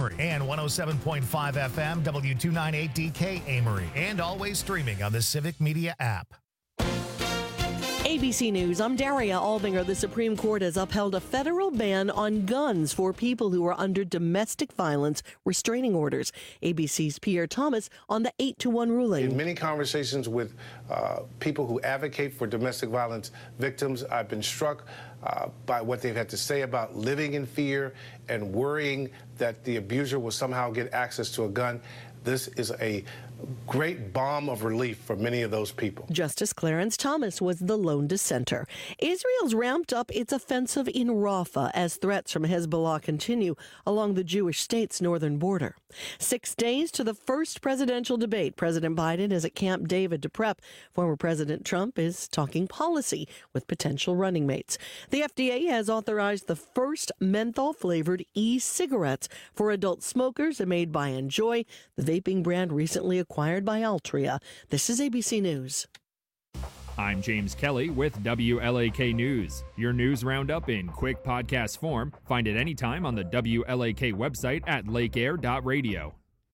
Amory, and 107.5 FM W298DK Amory, and always streaming on the Civic Media app. ABC News, I'm Daria Albinger. The Supreme Court has upheld a federal ban on guns for people who are under domestic violence restraining orders. ABC's Pierre Thomas on the 8-1 ruling. In many conversations with people who advocate for domestic violence victims, I've been struck by what they've had to say about living in fear and worrying that the abuser will somehow get access to a gun. This is a great balm of relief for many of those people. Justice Clarence Thomas was the lone dissenter. Israel's ramped up its offensive in Rafah as threats from Hezbollah continue along the Jewish state's northern border. 6 days to the first presidential debate. President Biden is at Camp David to prep. Former President Trump is talking policy with potential running mates. The FDA has authorized the first menthol-flavored e-cigarettes for adult smokers made by Enjoy, the vaping brand recently acquired by Altria. This is ABC News. I'm James Kelly with WLAK News. Your news roundup in quick podcast form. Find it anytime on the WLAK website at lakeair.radio.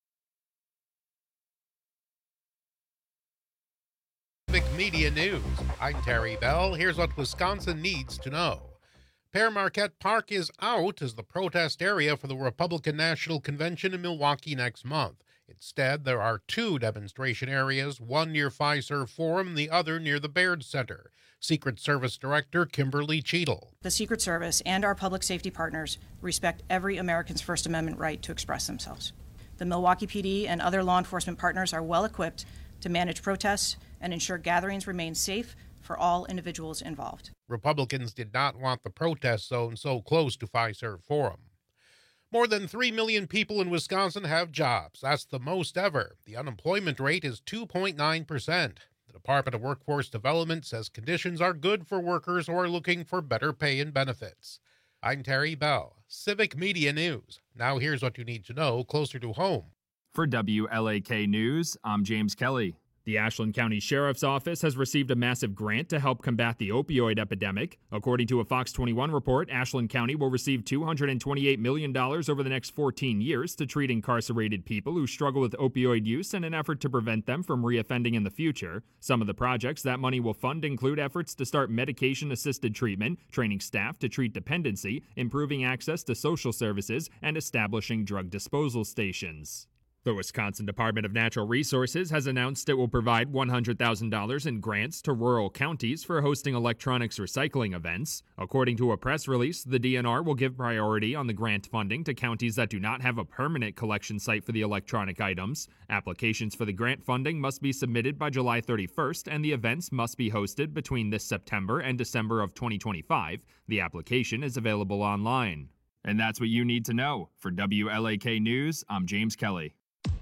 Civic Media News. I'm Terry Bell. Here's what Wisconsin needs to know. Pere Marquette Park is out as the protest area for the Republican National Convention in Milwaukee next month. Instead, there are 2 demonstration areas, one near Fiserv Forum and the other near the Baird Center. Secret Service Director Kimberly Cheadle. The Secret Service and our public safety partners respect every American's First Amendment right to express themselves. The Milwaukee PD and other law enforcement partners are well equipped to manage protests and ensure gatherings remain safe for all individuals involved. Republicans did not want the protest zone so close to Fiserv Forum. More than 3 million people in Wisconsin have jobs. That's the most ever. The unemployment rate is 2.9%. The Department of Workforce Development says conditions are good for workers who are looking for better pay and benefits. I'm Terry Bell, Civic Media News. Now here's what you need to know closer to home. For WLAK News, I'm James Kelly. The Ashland County Sheriff's Office has received a massive grant to help combat the opioid epidemic. According to a Fox 21 report, Ashland County will receive $228 million over the next 14 years to treat incarcerated people who struggle with opioid use in an effort to prevent them from reoffending in the future. Some of the projects that money will fund include efforts to start medication-assisted treatment, training staff to treat dependency, improving access to social services, and establishing drug disposal stations. The Wisconsin Department of Natural Resources has announced it will provide $100,000 in grants to rural counties for hosting electronics recycling events. According to a press release, the DNR will give priority on the grant funding to counties that do not have a permanent collection site for the electronic items. Applications for the grant funding must be submitted by July 31st, and the events must be hosted between this September and December of 2025. The application is available online. And that's what you need to know. For WLAK News, I'm James Kelly.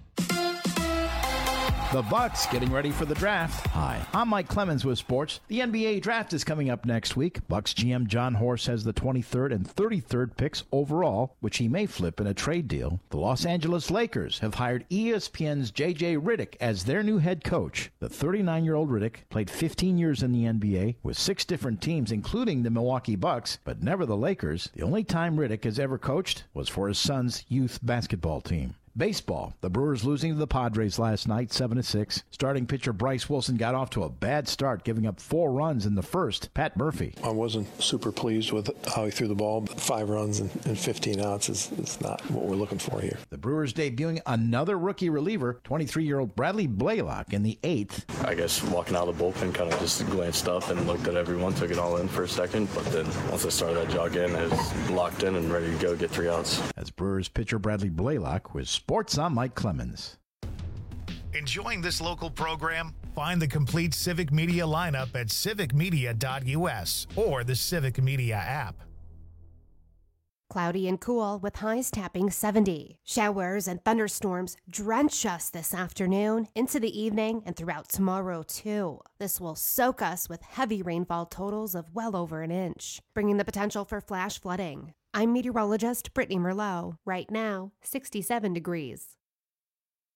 The Bucks getting ready for the draft. Hi, I'm Mike Clemens with sports. The NBA draft is coming up next week. Bucks GM John Horst has the 23rd and 33rd picks overall, which he may flip in a trade deal. The Los Angeles Lakers have hired ESPN's J.J. Redick as their new head coach. The 39-year-old Redick played 15 years in the NBA with 6 different teams, including the Milwaukee Bucks, but never the Lakers. The only time Redick has ever coached was for his son's youth basketball team. Baseball. The Brewers losing to the Padres last night, 7-6. Starting pitcher Bryce Wilson got off to a bad start, giving up 4 runs in the first. Pat Murphy. I wasn't super pleased with how he threw the ball, but 5 runs and 15 outs is not what we're looking for here. The Brewers debuting another rookie reliever, 23-year-old Bradley Blaylock in the 8th. I guess walking out of the bullpen, kind of just glanced up and looked at everyone, took it all in for a second, but then once I started that jog in, I was locked in and ready to go get 3 outs. As Brewers pitcher Bradley Blaylock was Sports, I'm Mike Clemens. Enjoying this local program? Find the complete Civic Media lineup at civicmedia.us or the Civic Media app. Cloudy and cool with highs tapping 70. Showers and thunderstorms drench us this afternoon, into the evening, and throughout tomorrow, too. This will soak us with heavy rainfall totals of well over an inch, bringing the potential for flash flooding. I'm meteorologist Brittany Merlot. Right now, 67 degrees.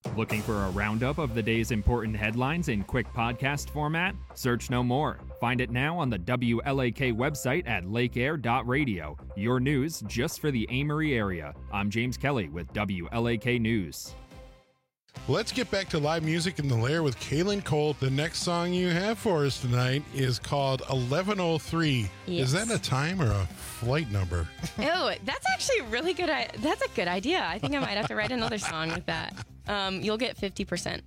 Looking for a roundup of the day's important headlines in quick podcast format? Search no more. Find it now on the WLAK website at lakeair.radio. Your news just for the Amory area. I'm James Kelly with WLAK News. Let's get back to live music in the Lair with Kaylin Cole. The next song you have for us tonight is called 1103. Yes. Is that a time or a flight number? Oh, that's actually really good. That's a good idea. I think I might have to write another song with that. You'll get 50%.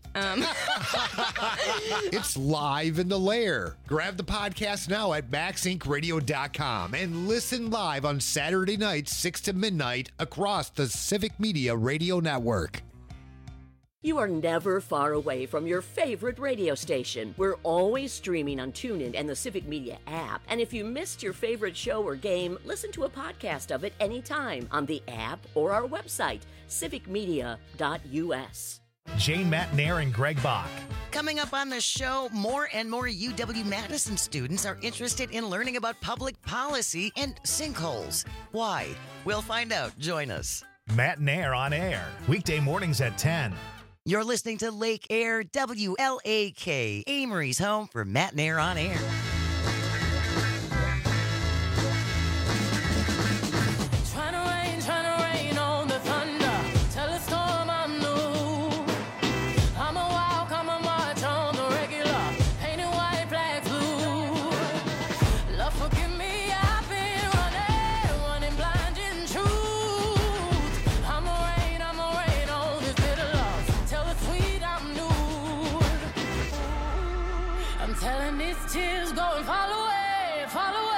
It's live in the Lair. Grab the podcast now at maxinkradio.com and listen live on Saturday nights, 6 to midnight across the Civic Media Radio Network. You are never far away from your favorite radio station. We're always streaming on TuneIn and the Civic Media app. And if you missed your favorite show or game, listen to a podcast of it anytime on the app or our website, civicmedia.us. Jane Matnair and Greg Bach. Coming up on the show, more and more UW-Madison students are interested in learning about public policy and sinkholes. Why? We'll find out. Join us. Matnair on air, weekday mornings at 10. You're listening to Lake Air, WLAK, Amory's home for Matnair on Air. Trying to rain on the thunder. Tell a storm I'm new. I'm a walk, I'm a march on the regular. Painted white flags blue. Love, forgive me, I've been running blind in truth. I'm a rain on this bitter love. Tell the sweet I'm nude. I'm telling these tears go and fall away, fall away.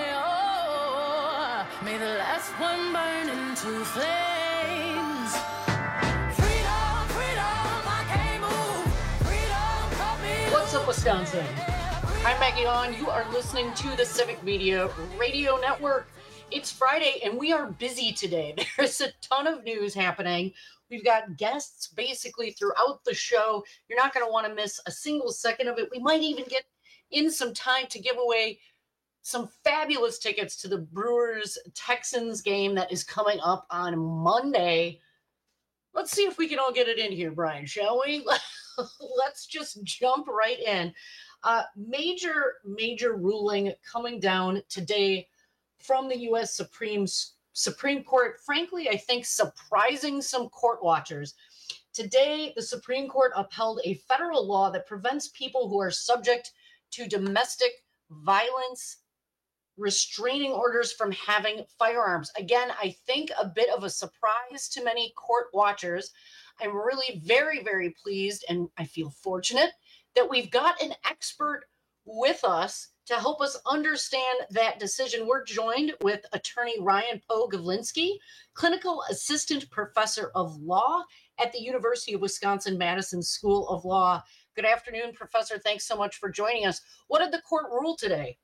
Oh, may the last one burn into flames. Freedom, freedom, I can't move. Freedom, cut me. What's up, Wisconsin? I'm Maggie On. You are listening to the Civic Media Radio Network. It's Friday, and we are busy today. There's a ton of news happening. We've got guests basically throughout the show. You're not going to want to miss a single second of it. We might even get in some time to give away some fabulous tickets to the Brewers-Texans game that is coming up on Monday. Let's see if we can all get it in here, Brian, shall we? Let's just jump right in. Major ruling coming down today from the U.S. Supreme Court. Frankly, I think surprising some court watchers. Today, the Supreme Court upheld a federal law that prevents people who are subject to domestic violence restraining orders from having firearms. Again, I think a bit of a surprise to many court watchers. I'm really very, very pleased, and I feel fortunate that we've got an expert with us to help us understand that decision. We're joined with attorney Ryan Pogavlinsky, clinical assistant professor of law at the University of Wisconsin-Madison School of Law. Good afternoon, Professor. Thanks so much for joining us. What did the court rule today?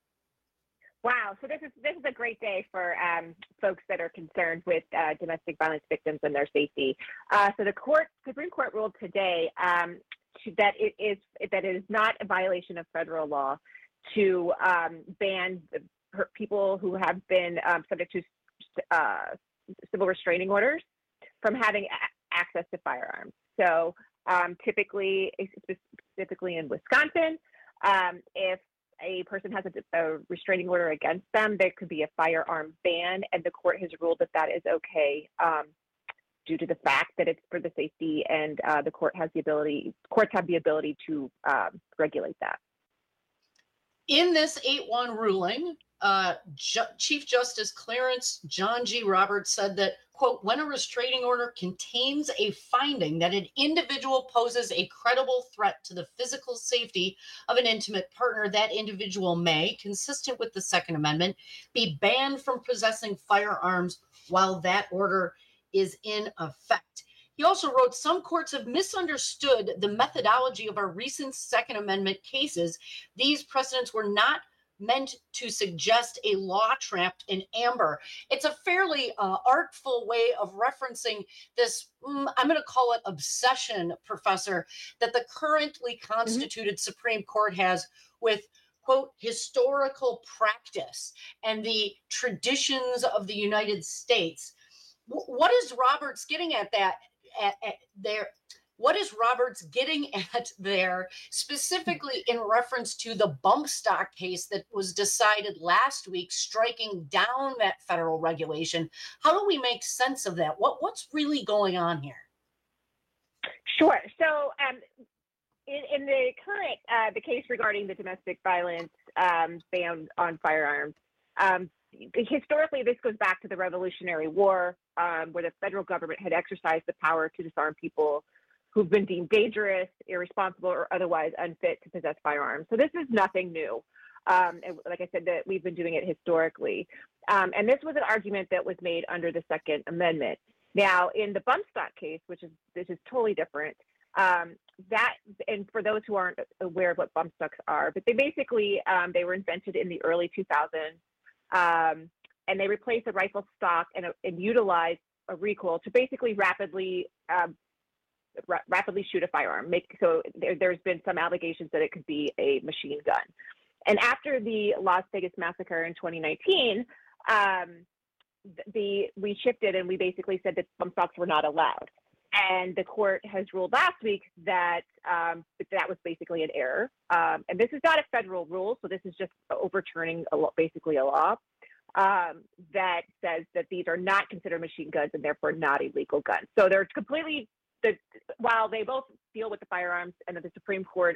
Wow. So this is a great day for folks that are concerned with domestic violence victims and their safety. So the Supreme Court ruled today that it is not a violation of federal law to ban people who have been subject to civil restraining orders from having access to firearms. So typically, specifically in Wisconsin, if a person has a restraining order against them, there could be a firearm ban, and the court has ruled that is okay due to the fact that it's for the safety, and the courts have the ability to regulate that. In this 8-1 ruling, Chief Justice Clarence John G. Roberts said that, quote, when a restraining order contains a finding that an individual poses a credible threat to the physical safety of an intimate partner, that individual may, consistent with the Second Amendment, be banned from possessing firearms while that order is in effect. He also wrote, some courts have misunderstood the methodology of our recent Second Amendment cases. These precedents were not meant to suggest a law trapped in amber. It's a fairly artful way of referencing this, I'm going to call it obsession, Professor, that the currently constituted Supreme Court has with, quote, historical practice and the traditions of the United States. What is Roberts getting at that? At there, what is Roberts getting at there, specifically in reference to the bump stock case that was decided last week, striking down that federal regulation? How do we make sense of that? What's really going on here? Sure. So in the current, the case regarding the domestic violence ban on firearms, historically, this goes back to the Revolutionary War, where the federal government had exercised the power to disarm people who've been deemed dangerous, irresponsible, or otherwise unfit to possess firearms. So this is nothing new. And like I said, that we've been doing it historically. And this was an argument that was made under the Second Amendment. Now, in the bump stock case, this is totally different, that, and for those who aren't aware of what bump stocks are, but they basically, they were invented in the early 2000s, and they replaced a rifle stock and utilized a recoil to basically rapidly shoot a firearm. So there's been some allegations that it could be a machine gun. And after the Las Vegas massacre in 2019, we shifted and we basically said that bump stocks were not allowed. And the court has ruled last week that that was basically an error. And this is not a federal rule, so this is just overturning basically a law that says that these are not considered machine guns and therefore not illegal guns. So they're completely, while they both deal with the firearms and that the Supreme Court,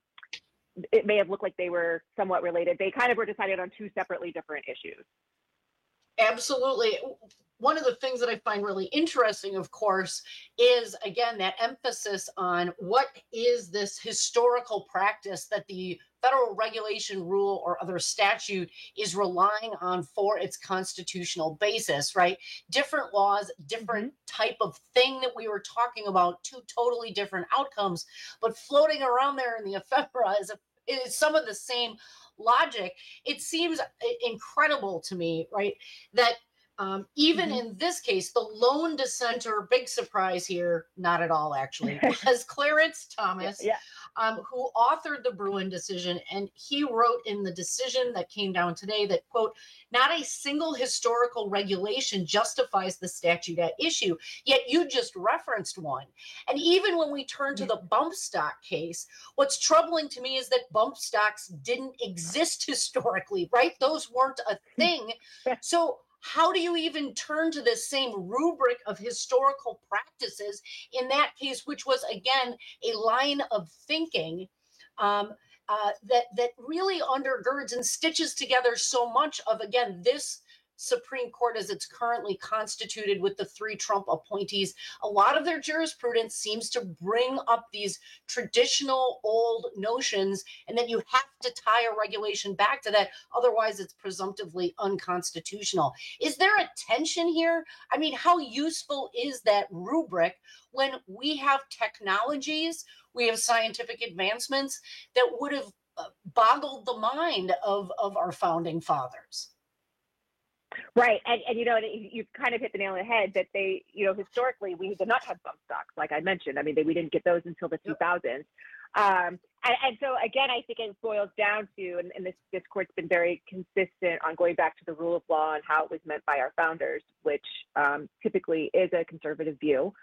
it may have looked like they were somewhat related, they kind of were decided on two separately different issues. Absolutely. One of the things that I find really interesting, of course, is, again, that emphasis on what is this historical practice that the federal regulation rule or other statute is relying on for its constitutional basis, right? Different laws, different type of thing that we were talking about, two totally different outcomes, but floating around there in the ephemera is some of the same logic. It seems incredible to me, right, that even in this case, the lone dissenter, big surprise here, not at all actually, was Clarence Thomas, who authored the Bruen decision. And he wrote in the decision that came down today that, quote, not a single historical regulation justifies the statute at issue, yet you just referenced one. And even when we turn to the bump stock case, what's troubling to me is that bump stocks didn't exist historically, right? Those weren't a thing. So how do you even turn to this same rubric of historical practices in that case, which was, again, a line of thinking that really undergirds and stitches together so much of, again, this Supreme Court as it's currently constituted with the three Trump appointees? A lot of their jurisprudence seems to bring up these traditional old notions, and then you have to tie a regulation back to that. Otherwise, it's presumptively unconstitutional. Is there a tension here? I mean, how useful is that rubric when we have technologies, we have scientific advancements that would have boggled the mind of our founding fathers? Right. And you kind of hit the nail on the head that they, historically, we did not have bump stocks, like I mentioned. I mean, we didn't get those until the 2000s. And so, again, I think it boils down to, and this court's been very consistent on going back to the rule of law and how it was meant by our founders, which typically is a conservative view.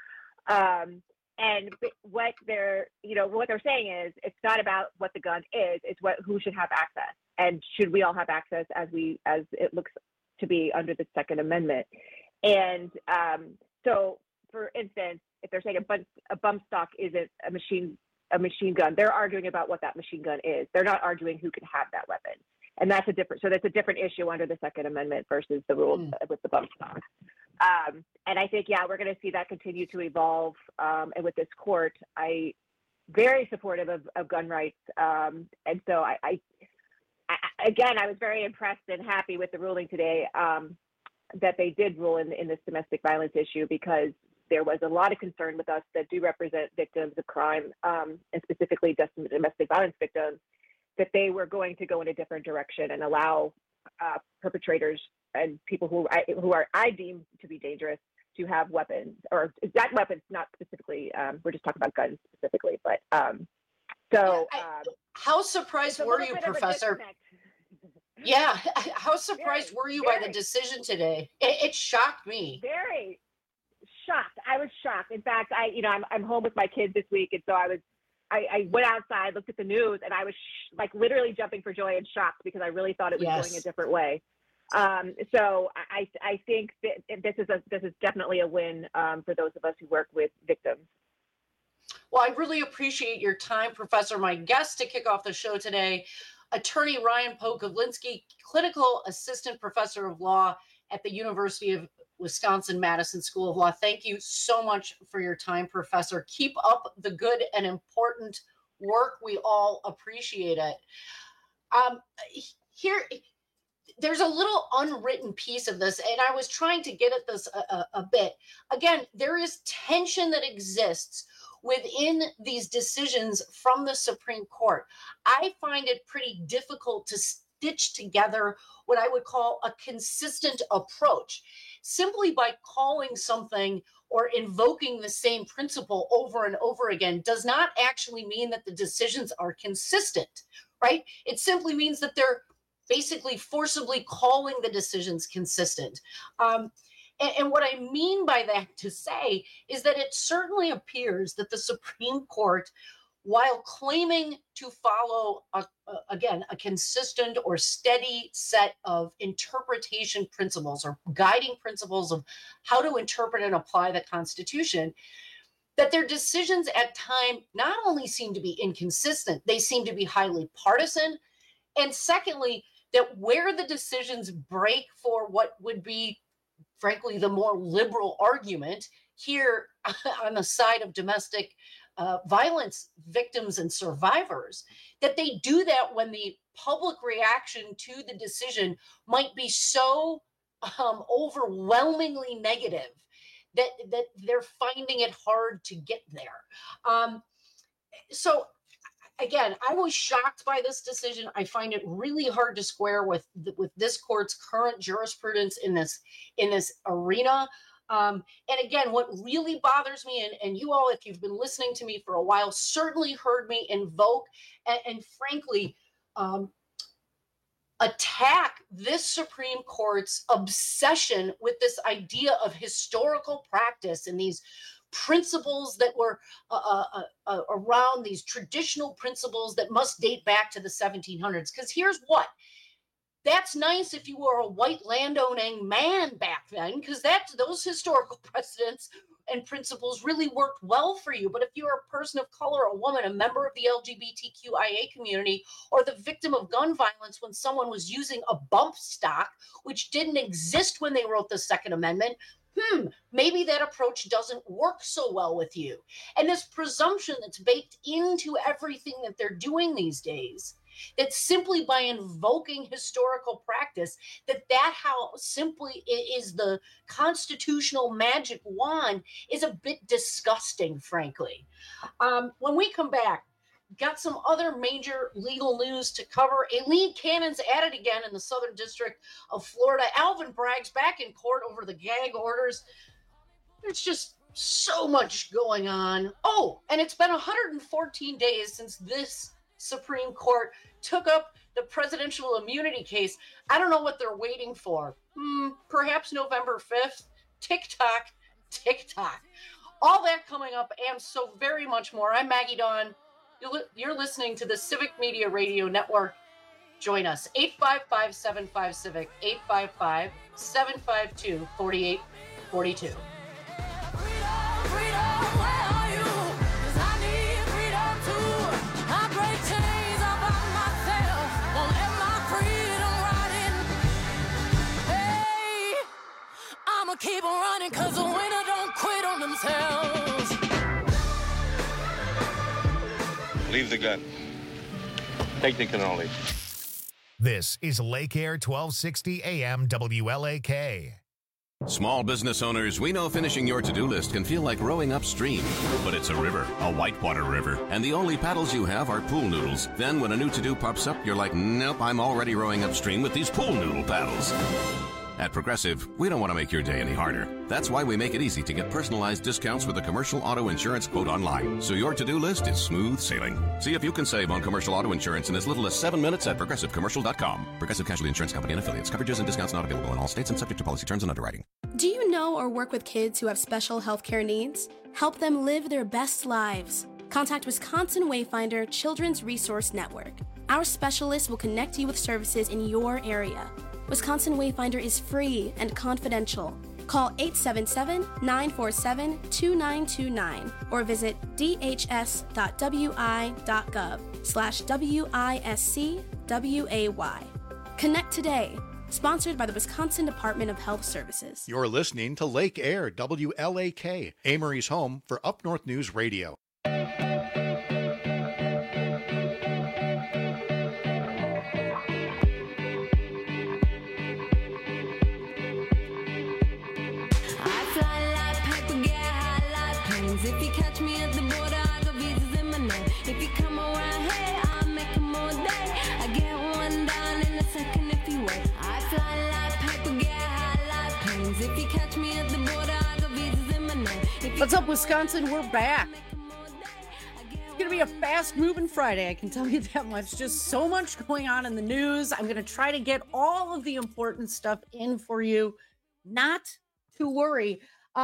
And what they're saying is it's not about what the gun is, it's who should have access. And should we all have access as it looks to be under the Second Amendment. And so, for instance, if they're saying a bump stock isn't a machine gun, they're arguing about what that machine gun is. They're not arguing who can have that weapon. And that's a different issue under the Second Amendment versus the rules with the bump stock. And I think, we're going to see that continue to evolve. And with this court, I very supportive of gun rights. And so Again, I was very impressed and happy with the ruling today that they did rule in this domestic violence issue, because there was a lot of concern with us that do represent victims of crime, and specifically domestic violence victims, that they were going to go in a different direction and allow perpetrators and people who I deem to be dangerous to have weapons, or that weapons, not specifically, we're just talking about guns specifically, but how surprised were you, Professor? Yeah, how surprised were you by the decision today? It shocked me. Very shocked. In fact, I'm home with my kids this week, and so I went outside, looked at the news, and I was literally jumping for joy and shocked because I really thought it was going a different way. So I think that this is definitely a win for those of us who work with victims. Well, I really appreciate your time, Professor. My guest to kick off the show today, Attorney Ryan Pokowlinski, Clinical Assistant Professor of Law at the University of Wisconsin-Madison School of Law. Thank you so much for your time, Professor. Keep up the good and important work. We all appreciate it. There's a little unwritten piece of this, and I was trying to get at this a bit. Again, there is tension that exists within these decisions from the Supreme Court. I find it pretty difficult to stitch together what I would call a consistent approach. Simply by calling something or invoking the same principle over and over again does not actually mean that the decisions are consistent, right? It simply means that they're basically forcibly calling the decisions consistent. And what I mean by that to say is that it certainly appears that the Supreme Court, while claiming to follow, a consistent or steady set of interpretation principles or guiding principles of how to interpret and apply the Constitution, that their decisions at times not only seem to be inconsistent, they seem to be highly partisan. And secondly, that where the decisions break for what would be, frankly, the more liberal argument here on the side of domestic violence victims and survivors, that they do that when the public reaction to the decision might be so overwhelmingly negative that they're finding it hard to get there. So again, I was shocked by this decision. I find it really hard to square with this court's current jurisprudence in this arena. And again, what really bothers me, and you all, if you've been listening to me for a while, certainly heard me invoke and frankly attack this Supreme Court's obsession with this idea of historical practice and these principles that were around, these traditional principles that must date back to the 1700s. Because here's what. That's nice if you were a white landowning man back then, because those historical precedents and principles really worked well for you. But if you're a person of color, a woman, a member of the LGBTQIA community, or the victim of gun violence when someone was using a bump stock, which didn't exist when they wrote the Second Amendment, maybe that approach doesn't work so well with you. And this presumption that's baked into everything that they're doing these days, that simply by invoking historical practice, that how simply is the constitutional magic wand, is a bit disgusting, frankly. When we come back, got some other major legal news to cover. Aileen Cannon's at it again in the Southern District of Florida. Alvin Bragg's back in court over the gag orders. There's just so much going on. Oh, and it's been 114 days since this Supreme Court took up the presidential immunity case. I don't know what they're waiting for. Perhaps November 5th. Tick-tock, tick-tock. All that coming up and so very much more. I'm Maggie Dawn. You're listening to the Civic Media Radio Network. Join us, 855-75-CIVIC, 855-752-4842. Keep on running, cause the winner don't quit on themselves. Leave the gun. Take the cannoli. This is Lake Air 1260 AM WLAK. Small business owners, we know finishing your to-do list can feel like rowing upstream. But it's a river, a whitewater river, and the only paddles you have are pool noodles. Then when a new to-do pops up, you're like, nope, I'm already rowing upstream with these pool noodle paddles. At Progressive, we don't want to make your day any harder. That's why we make it easy to get personalized discounts with a commercial auto insurance quote online, so your to-do list is smooth sailing. See if you can save on commercial auto insurance in as little as 7 minutes at ProgressiveCommercial.com. Progressive Casualty Insurance Company and Affiliates. Coverages and discounts not available in all states and subject to policy terms and underwriting. Do you know or work with kids who have special health care needs? Help them live their best lives. Contact Wisconsin Wayfinder Children's Resource Network. Our specialists will connect you with services in your area. Wisconsin Wayfinder is free and confidential. Call 877-947-2929 or visit dhs.wi.gov/WISCWAY. Connect today. Sponsored by the Wisconsin Department of Health Services. You're listening to Lake Air, WLAK, Amory's home for Up North News Radio. If you catch me at the border, I got visas in my name. If you come around here, I'll make them all day. I get one down in a second if you wait. I fly like paper, get high like planes. If you catch me at the border, I got visas in my name. What's up, Wisconsin? We're back. It's going to be a fast-moving Friday, I can tell you that much. Just so much going on in the news. I'm going to try to get all of the important stuff in for you. Not to worry.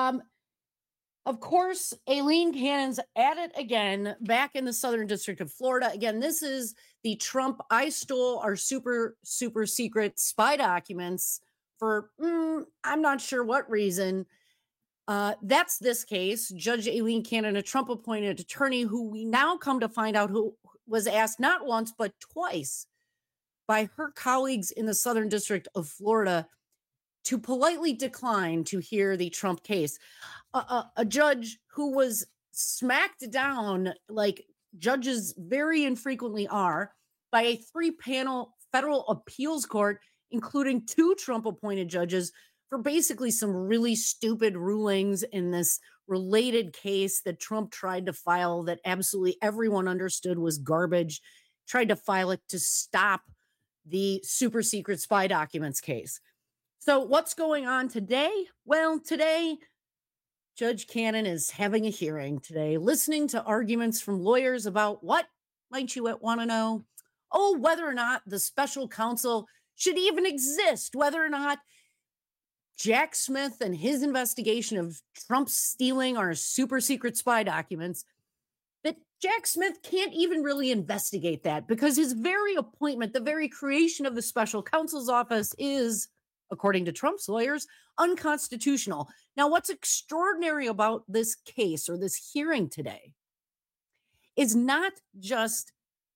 Of course, Aileen Cannon's at it again, back in the Southern District of Florida. Again, this is the Trump, I stole our super, super secret spy documents for, I'm not sure what reason. That's this case. Judge Aileen Cannon, a Trump-appointed attorney who we now come to find out who was asked not once, but twice by her colleagues in the Southern District of Florida to politely decline to hear the Trump case. A judge who was smacked down, like judges very infrequently are, by a 3-panel federal appeals court, including 2 Trump-appointed judges, for basically some really stupid rulings in this related case that Trump tried to file that absolutely everyone understood was garbage, tried to file it to stop the super secret spy documents case. So what's going on today? Well, today, Judge Cannon is having a hearing today, listening to arguments from lawyers about what, might you want to know? Oh, whether or not the special counsel should even exist, whether or not Jack Smith and his investigation of Trump stealing our super secret spy documents, that Jack Smith can't even really investigate that because his very appointment, the very creation of the special counsel's office is, according to Trump's lawyers, unconstitutional. Now, what's extraordinary about this case or this hearing today is not just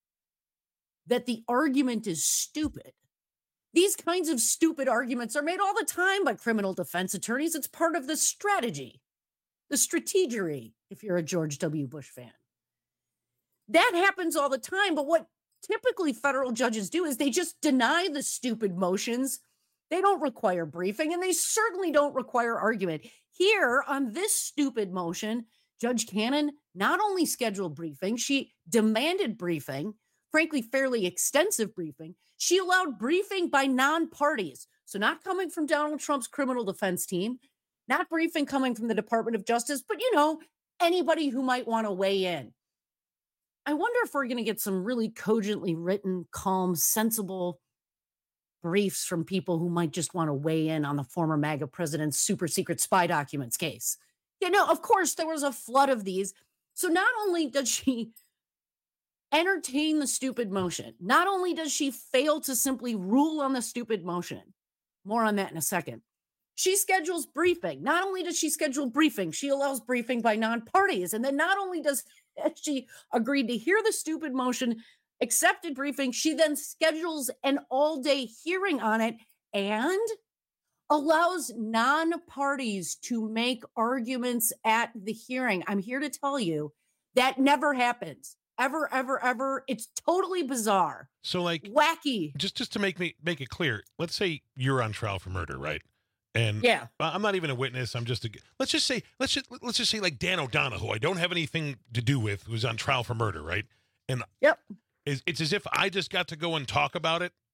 that the argument is stupid. These kinds of stupid arguments are made all the time by criminal defense attorneys. It's part of the strategy, the strategery, if you're a George W. Bush fan. That happens all the time, but what typically federal judges do is they just deny the stupid motions. They don't require briefing, and they certainly don't require argument. Here, on this stupid motion, Judge Cannon not only scheduled briefing, she demanded briefing, frankly, fairly extensive briefing. She allowed briefing by non-parties. So not coming from Donald Trump's criminal defense team, not briefing coming from the Department of Justice, but, anybody who might want to weigh in. I wonder if we're going to get some really cogently written, calm, sensible briefs from people who might just want to weigh in on the former MAGA president's super secret spy documents case. Of course, there was a flood of these. So not only does she entertain the stupid motion, not only does she fail to simply rule on the stupid motion, more on that in a second, she schedules briefing. Not only does she schedule briefing, she allows briefing by non-parties. And then not only does she agree to hear the stupid motion, accepted briefing, she then schedules an all-day hearing on it and allows non-parties to make arguments at the hearing. I'm here to tell you that never happens. Ever, ever, ever. It's totally bizarre. So wacky. Just to make it clear, let's say you're on trial for murder, right? And yeah, I'm not even a witness. I'm just let's just say like Dan O'Donnell, who I don't have anything to do with, who's on trial for murder, right? And yep. It's as if I just got to go and talk about it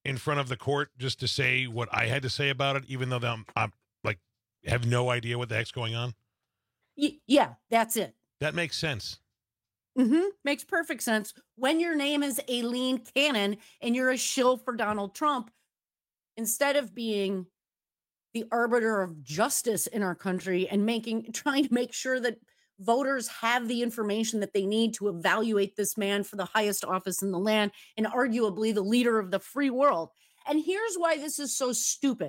in front of the court just to say what I had to say about it, even though I'm like have no idea what the heck's going on? Yeah, that's it. That makes sense. Makes perfect sense. When your name is Aileen Cannon and you're a shill for Donald Trump, instead of being the arbiter of justice in our country and trying to make sure that voters have the information that they need to evaluate this man for the highest office in the land and arguably the leader of the free world. And here's why this is so stupid.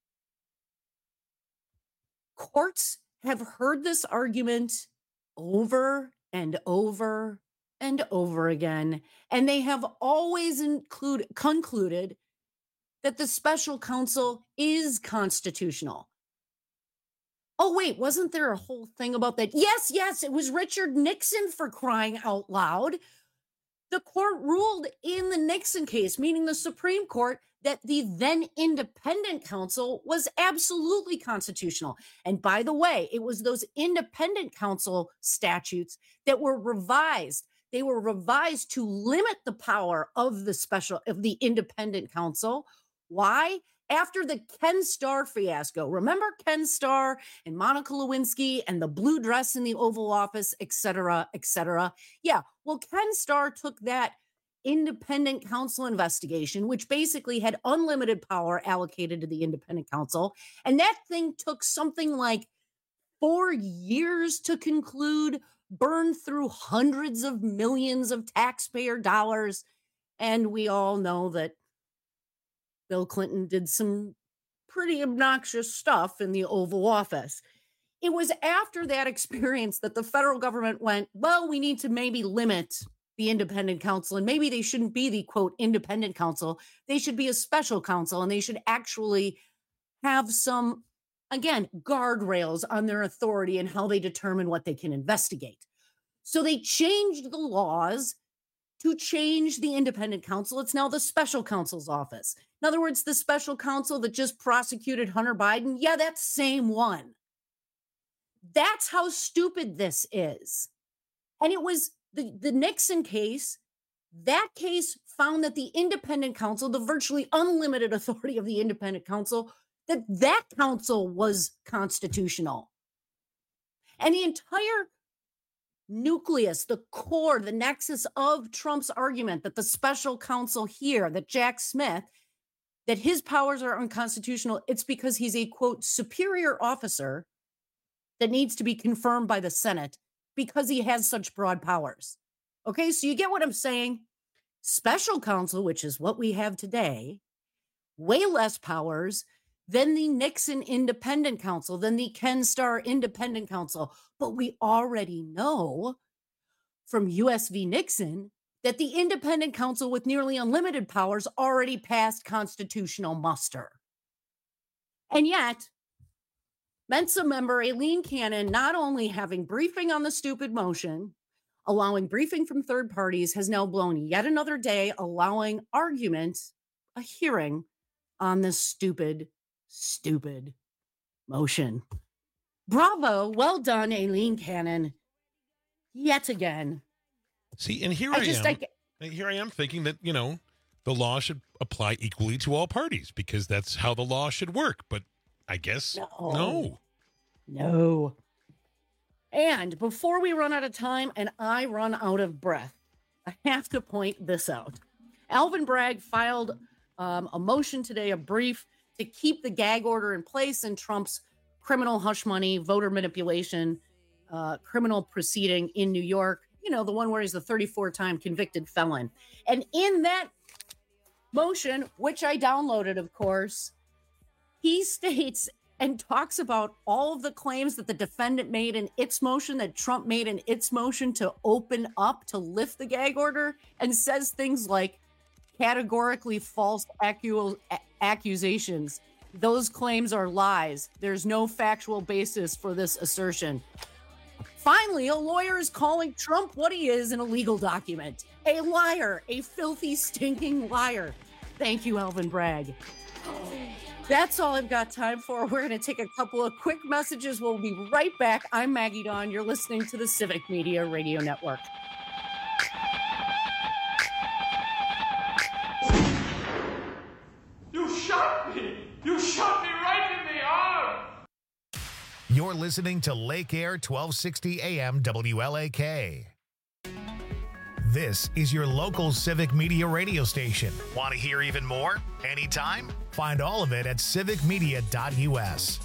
Courts have heard this argument over and over and over again, and they have always concluded that the special counsel is constitutional. Oh, wait, wasn't there a whole thing about that? Yes, it was Richard Nixon, for crying out loud. The court ruled in the Nixon case, meaning the Supreme Court, that the then independent counsel was absolutely constitutional. And by the way, it was those independent counsel statutes that were revised. They were revised to limit the power of the independent counsel. Why? After the Ken Starr fiasco. Remember Ken Starr and Monica Lewinsky and the blue dress in the Oval Office, et cetera, et cetera. Yeah, well, Ken Starr took that independent counsel investigation, which basically had unlimited power allocated to the independent counsel. And that thing took something like 4 years to conclude, burned through hundreds of millions of taxpayer dollars. And we all know that Bill Clinton did some pretty obnoxious stuff in the Oval Office. It was after that experience that the federal government went, well, we need to maybe limit the independent counsel, and maybe they shouldn't be the, quote, independent counsel. They should be a special counsel, and they should actually have some, again, guardrails on their authority and how they determine what they can investigate. So they changed the laws to change the independent counsel. It's now the special counsel's office. In other words, the special counsel that just prosecuted Hunter Biden, yeah, that same one. That's how stupid this is. And it was the Nixon case. That case found that the independent counsel, the virtually unlimited authority of the independent counsel, that counsel was constitutional. And the entire nucleus, the core, the nexus of Trump's argument that the special counsel here, that Jack Smith, that his powers are unconstitutional, it's because he's a, quote, superior officer that needs to be confirmed by the Senate because he has such broad powers. Okay, so you get what I'm saying? Special counsel, which is what we have today, way less powers than the Nixon independent counsel, than the Ken Starr independent counsel. But we already know from US v. Nixon that the independent counsel with nearly unlimited powers already passed constitutional muster. And yet, Mensa member Aileen Cannon, not only having briefing on the stupid motion, allowing briefing from third parties, has now blown yet another day, allowing argument, a hearing on this stupid motion. Bravo. Well done, Aileen Cannon. Yet again. See, and here I am thinking that, the law should apply equally to all parties because that's how the law should work. But I guess no. And before we run out of time and I run out of breath, I have to point this out. Alvin Bragg filed a motion today, a brief, to keep the gag order in place in Trump's criminal hush money, voter manipulation, criminal proceeding in New York. The one where he's a 34-time convicted felon. And in that motion, which I downloaded, of course, he states and talks about all of the claims that the defendant made in its motion, that Trump made in its motion to open up, to lift the gag order, and says things like categorically false accusations. Those claims are lies. There's no factual basis for this assertion. Finally, a lawyer is calling Trump what he is in a legal document. A liar, a filthy, stinking liar. Thank you, Alvin Bragg. That's all I've got time for. We're going to take a couple of quick messages. We'll be right back. I'm Maggie Dawn. You're listening to the Civic Media Radio Network. You shot me right in the arm! You're listening to Lake Air 1260 AM WLAK. This is your local Civic Media radio station. Want to hear even more? Anytime? Find all of it at civicmedia.us.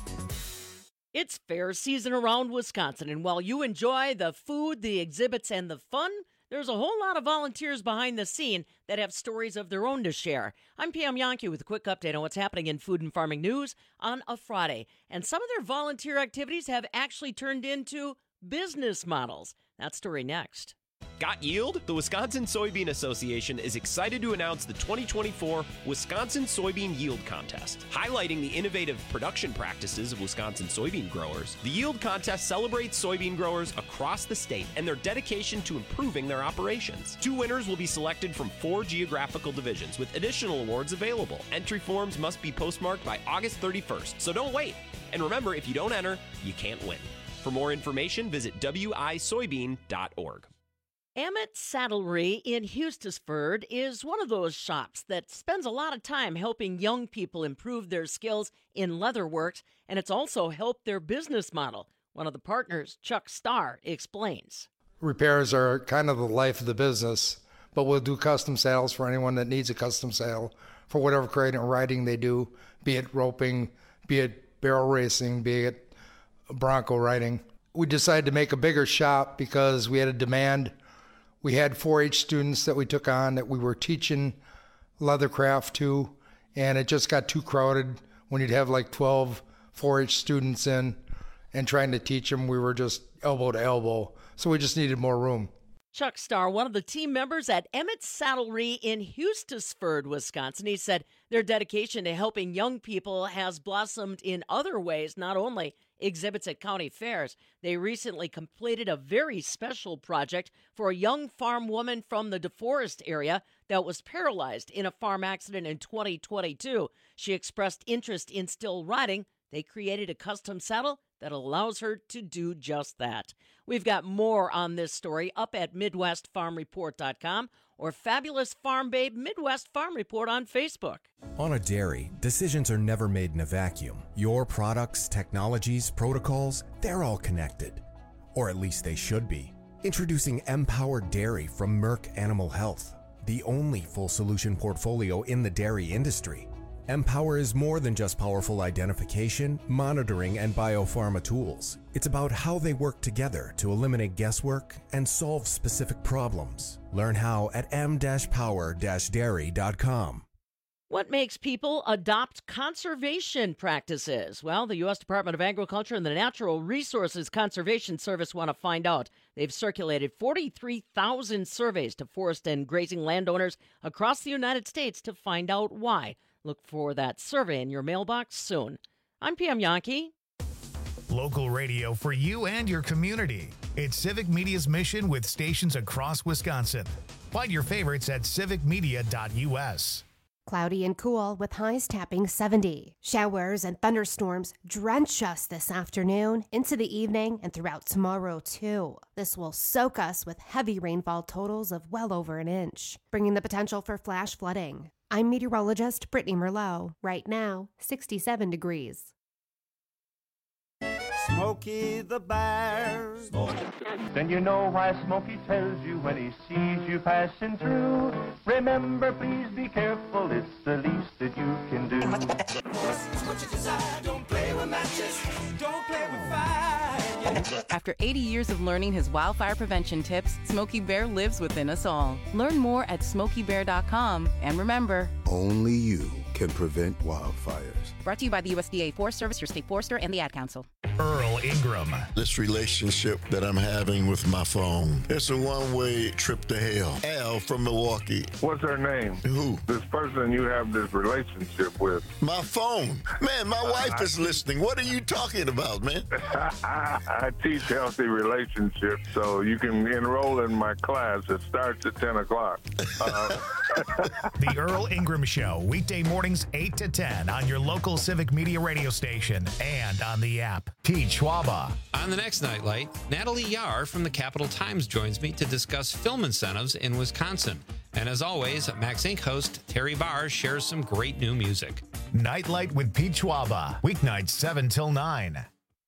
It's fair season around Wisconsin, and while you enjoy the food, the exhibits, and the fun, there's a whole lot of volunteers behind the scene that have stories of their own to share. I'm Pam Yonke with a quick update on what's happening in food and farming news on a Friday. And some of their volunteer activities have actually turned into business models. That story next. Got yield? The Wisconsin Soybean Association is excited to announce the 2024 Wisconsin Soybean Yield Contest. Highlighting the innovative production practices of Wisconsin soybean growers, the Yield Contest celebrates soybean growers across the state and their dedication to improving their operations. 2 winners will be selected from 4 geographical divisions, with additional awards available. Entry forms must be postmarked by August 31st, so don't wait. And remember, if you don't enter, you can't win. For more information, visit wisoybean.org. Emmett Saddlery in Hustisford is one of those shops that spends a lot of time helping young people improve their skills in leatherworks, and it's also helped their business model. One of the partners, Chuck Starr, explains. Repairs are kind of the life of the business, but we'll do custom saddles for anyone that needs a custom saddle for whatever kind of riding they do, be it roping, be it barrel racing, be it bronco riding. We decided to make a bigger shop because we had a demand. We had 4-H students that we took on that we were teaching leathercraft to, and it just got too crowded when you'd have like 12 4-H students in and trying to teach them. We were just elbow to elbow, so we just needed more room. Chuck Starr, one of the team members at Emmett Saddlery in Hustisford, Wisconsin, he said their dedication to helping young people has blossomed in other ways, not only exhibits at county fairs. They recently completed a very special project for a young farm woman from the DeForest area that was paralyzed in a farm accident in 2022. She expressed interest in still riding. They created a custom saddle that allows her to do just that. We've got more on this story up at MidwestFarmReport.com or Fabulous Farm Babe Midwest Farm Report on Facebook. On a dairy, decisions are never made in a vacuum. Your products, technologies, protocols, they're all connected. Or at least they should be. Introducing Empowered Dairy from Merck Animal Health, the only full solution portfolio in the dairy industry. Empower is more than just powerful identification, monitoring, and biopharma tools. It's about how they work together to eliminate guesswork and solve specific problems. Learn how at m-power-dairy.com. What makes people adopt conservation practices? Well, the U.S. Department of Agriculture and the Natural Resources Conservation Service want to find out. They've circulated 43,000 surveys to forest and grazing landowners across the United States to find out why. Look for that survey in your mailbox soon. I'm Pam Yonke. Local radio for you and your community. It's Civic Media's mission with stations across Wisconsin. Find your favorites at civicmedia.us. Cloudy and cool with highs tapping 70. Showers and thunderstorms drench us this afternoon, into the evening, and throughout tomorrow, too. This will soak us with heavy rainfall totals of well over an inch, bringing the potential for flash flooding. I'm meteorologist Brittany Merlot. Right now, 67 degrees. Smokey the Bear. Then you know why Smokey tells you when he sees you passing through. Remember, please be careful, it's the least that you can do. Don't play with matches, don't play with fire. After 80 years of learning his wildfire prevention tips, Smokey Bear lives within us all. Learn more at SmokeyBear.com. And remember, only you can prevent wildfires. Brought to you by the USDA Forest Service, your state forester, and the Ad Council. Earl Ingram. This relationship that I'm having with my phone, it's a one-way trip to hell. Al from Milwaukee. What's her name? Who? This person you have this relationship with. My phone. Man, my wife is listening. What are you talking about, man? I teach healthy relationships, so you can enroll in my class. It starts at 10 o'clock. The Earl Ingram Show, weekday mornings 8 to 10 on your local Civic Media radio station and on the app. Pete Schwaba. On the next Nightlight, Natalie Yar from the Capital Times joins me to discuss film incentives in Wisconsin. And as always, Max Inc. host Terry Barr shares some great new music. Nightlight with Pete Schwaba. Weeknights 7 till 9.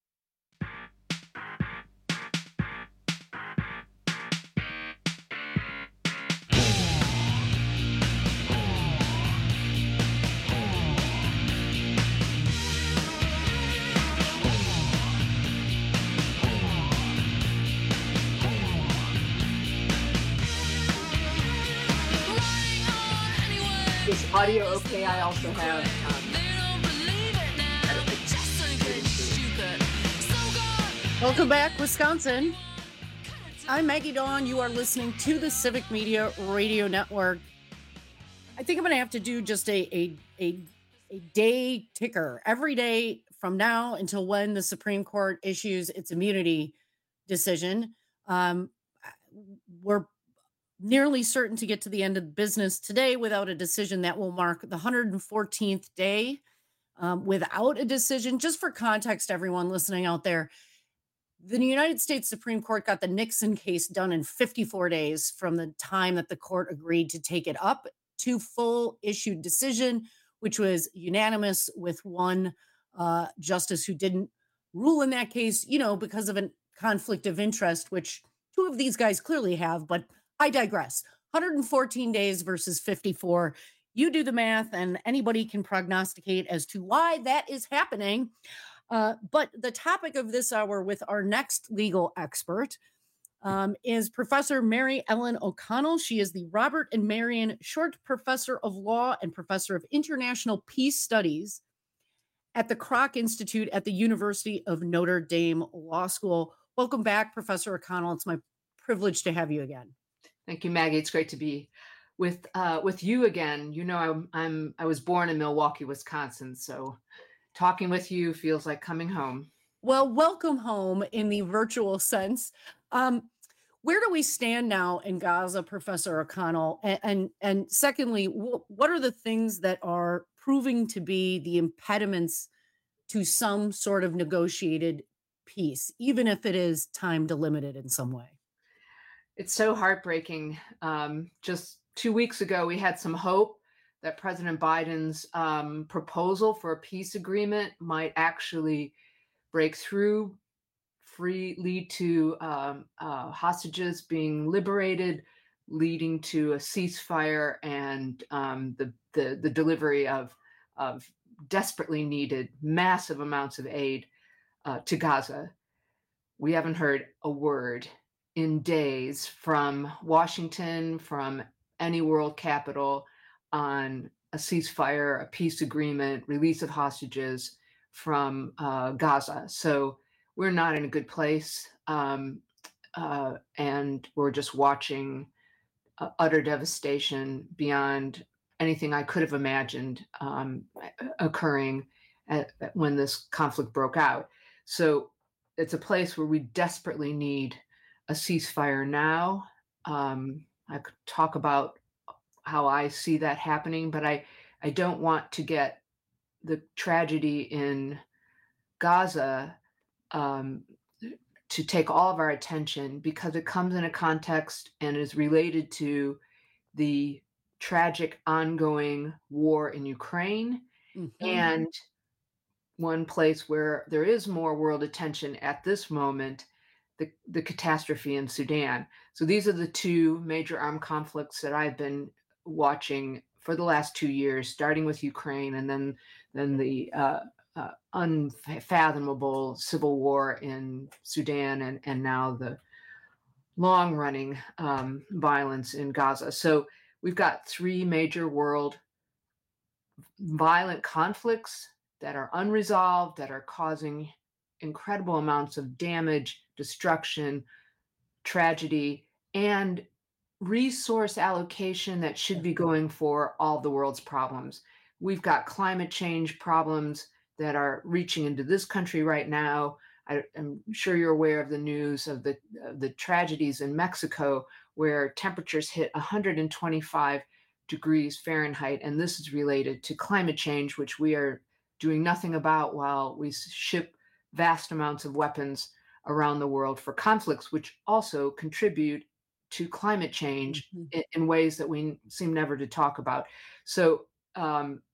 Is audio okay? I also have. Welcome back, Wisconsin. I'm Maggie Dawn. You are listening to the Civic Media Radio Network. I think I'm going to have to do just a day ticker every day from now until when the Supreme Court issues its immunity decision. We're nearly certain to get to the end of business today without a decision. That will mark the 114th day without a decision. Just for context, everyone listening out there, the United States Supreme Court got the Nixon case done in 54 days from the time that the court agreed to take it up to full issued decision, which was unanimous with one justice who didn't rule in that case, because of a conflict of interest, which two of these guys clearly have, but I digress. 114 days versus 54. You do the math, and anybody can prognosticate as to why that is happening. But the topic of this hour with our next legal expert is Professor Mary Ellen O'Connell. She is the Robert and Marion Short Professor of Law and Professor of International Peace Studies at the Kroc Institute at the University of Notre Dame Law School. Welcome back, Professor O'Connell. It's my privilege to have you again. Thank you, Maggie. It's great to be with you again. I was born in Milwaukee, Wisconsin, so talking with you feels like coming home. Well, welcome home in the virtual sense. Where do we stand now in Gaza, Professor O'Connell? And secondly, what are the things that are proving to be the impediments to some sort of negotiated peace, even if it is time delimited in some way? It's so heartbreaking. Just 2 weeks ago, we had some hope that President Biden's proposal for a peace agreement might actually break through, lead to hostages being liberated, leading to a ceasefire and the delivery of desperately needed massive amounts of aid to Gaza. We haven't heard a word in days from Washington, from any world capital on a ceasefire, a peace agreement, release of hostages from Gaza. So we're not in a good place. And we're just watching utter devastation beyond anything I could have imagined occurring when this conflict broke out. So it's a place where we desperately need a ceasefire now. I could talk about how I see that happening, but I don't want to get the tragedy in Gaza to take all of our attention, because it comes in a context and is related to the tragic ongoing war in Ukraine, and one place where there is more world attention at this moment, the catastrophe in Sudan. So these are the two major armed conflicts that I've been watching for the last 2 years, starting with Ukraine and then the unfathomable civil war in Sudan and now the long-running violence in Gaza. So we've got three major world violent conflicts that are unresolved, that are causing incredible amounts of damage, destruction, tragedy, and resource allocation that should be going for all the world's problems. We've got climate change problems that are reaching into this country right now. I'm sure you're aware of the news of the tragedies in Mexico, where temperatures hit 125 degrees Fahrenheit, and this is related to climate change, which we are doing nothing about while we ship vast amounts of weapons around the world for conflicts, which also contribute to climate change in ways that we seem never to talk about. So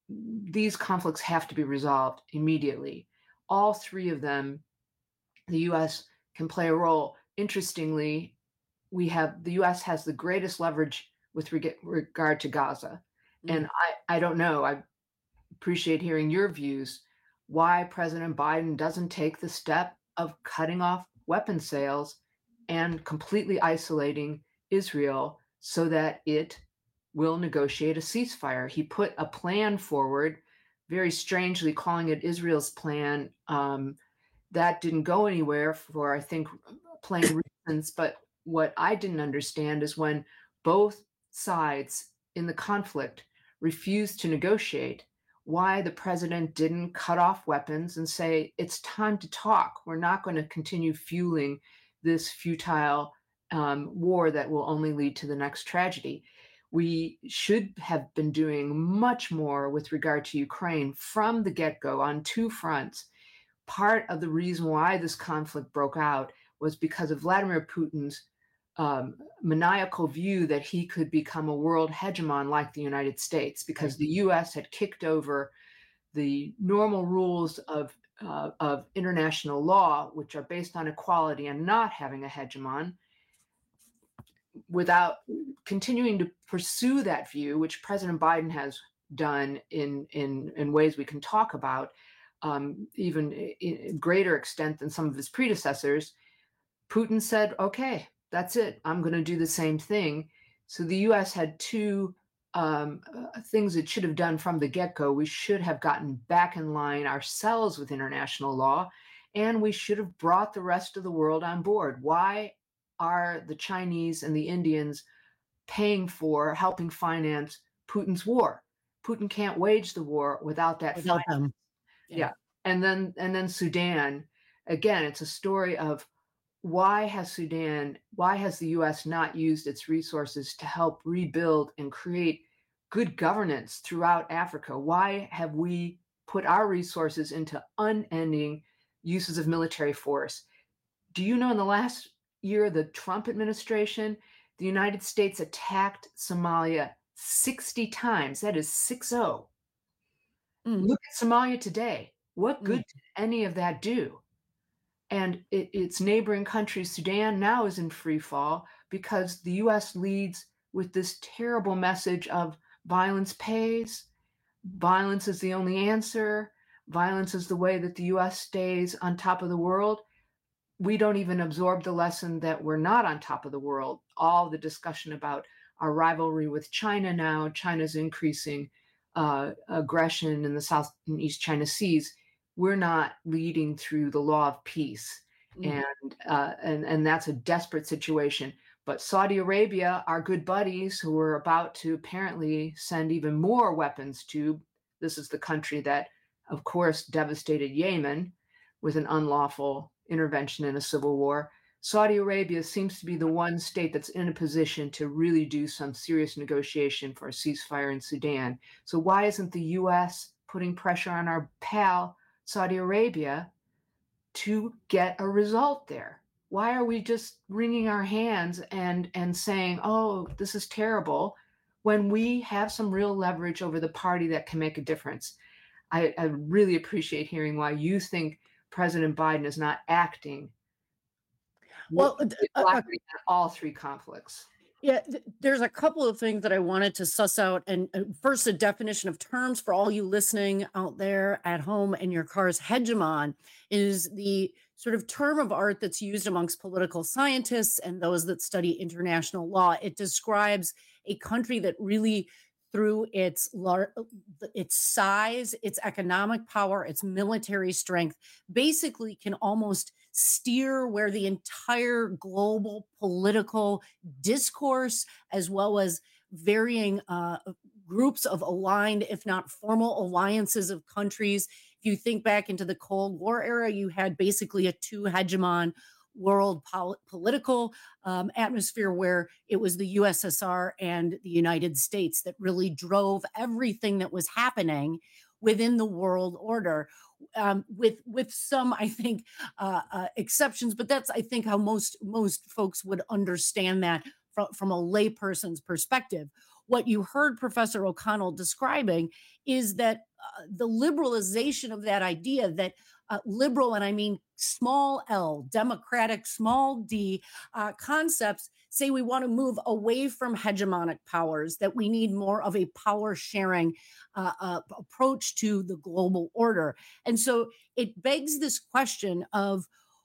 these conflicts have to be resolved immediately. All three of them, the U.S. can play a role. Interestingly, the U.S. has the greatest leverage with regard to Gaza. And I don't know, I appreciate hearing your views, why President Biden doesn't take the step of cutting off weapons sales and completely isolating Israel so that it will negotiate a ceasefire. He put a plan forward, very strangely calling it Israel's plan. That didn't go anywhere for, I think, plain reasons. But what I didn't understand is when both sides in the conflict refused to negotiate, why the president didn't cut off weapons and say, it's time to talk. We're not going to continue fueling this futile war that will only lead to the next tragedy. We should have been doing much more with regard to Ukraine from the get-go on two fronts. Part of the reason why this conflict broke out was because of Vladimir Putin's maniacal view that he could become a world hegemon like the United States, because the U.S. had kicked over the normal rules of international law, which are based on equality and not having a hegemon, without continuing to pursue that view, which President Biden has done in ways we can talk about, even in greater extent than some of his predecessors. Putin said, okay, that's it. I'm going to do the same thing. So the U.S. had two things it should have done from the get-go. We should have gotten back in line ourselves with international law, and we should have brought the rest of the world on board. Why are the Chinese and the Indians paying for, helping finance Putin's war? Putin can't wage the war without that finance. Yeah. And then Sudan, again, it's a story of why has the U.S. not used its resources to help rebuild and create good governance throughout Africa? Why have we put our resources into unending uses of military force? Do you know in the last year of the Trump administration, the United States attacked Somalia 60 times? That is 60. Look at Somalia today. What good did any of that do? And its neighboring country, Sudan, now is in free fall because the U.S. leads with this terrible message of violence pays, violence is the only answer, violence is the way that the U.S. stays on top of the world. We don't even absorb the lesson that we're not on top of the world. All the discussion about our rivalry with China now, China's increasing aggression in the South and East China Seas. We're not leading through the law of peace, and that's a desperate situation. But Saudi Arabia, our good buddies, who are about to apparently send even more weapons to, this is the country that, of course, devastated Yemen with an unlawful intervention in a civil war. Saudi Arabia seems to be the one state that's in a position to really do some serious negotiation for a ceasefire in Sudan. So why isn't the U.S. putting pressure on our pal Saudi Arabia to get a result there? Why are we just wringing our hands and saying, oh, this is terrible, when we have some real leverage over the party that can make a difference? I really appreciate hearing why you think President Biden is not acting well all three conflicts. Yeah, there's a couple of things that I wanted to suss out. And first, a definition of terms for all you listening out there at home in your cars. Hegemon is the sort of term of art that's used amongst political scientists and those that study international law. It describes a country that really, through its size, its economic power, its military strength, basically can almost steer where the entire global political discourse, as well as varying groups of aligned, if not formal alliances of countries. If you think back into the Cold War era, you had basically a two hegemon world political atmosphere where it was the USSR and the United States that really drove everything that was happening within the world order, with some, I think, exceptions. But that's, I think, how most folks would understand that from a layperson's perspective. what you heard Professor O'Connell describing is that the liberalization of that idea that liberal, and I mean small l, democratic, small d, concepts say we want to move away from hegemonic powers, that we need more of a power sharing approach to the global order. And so it begs this question of,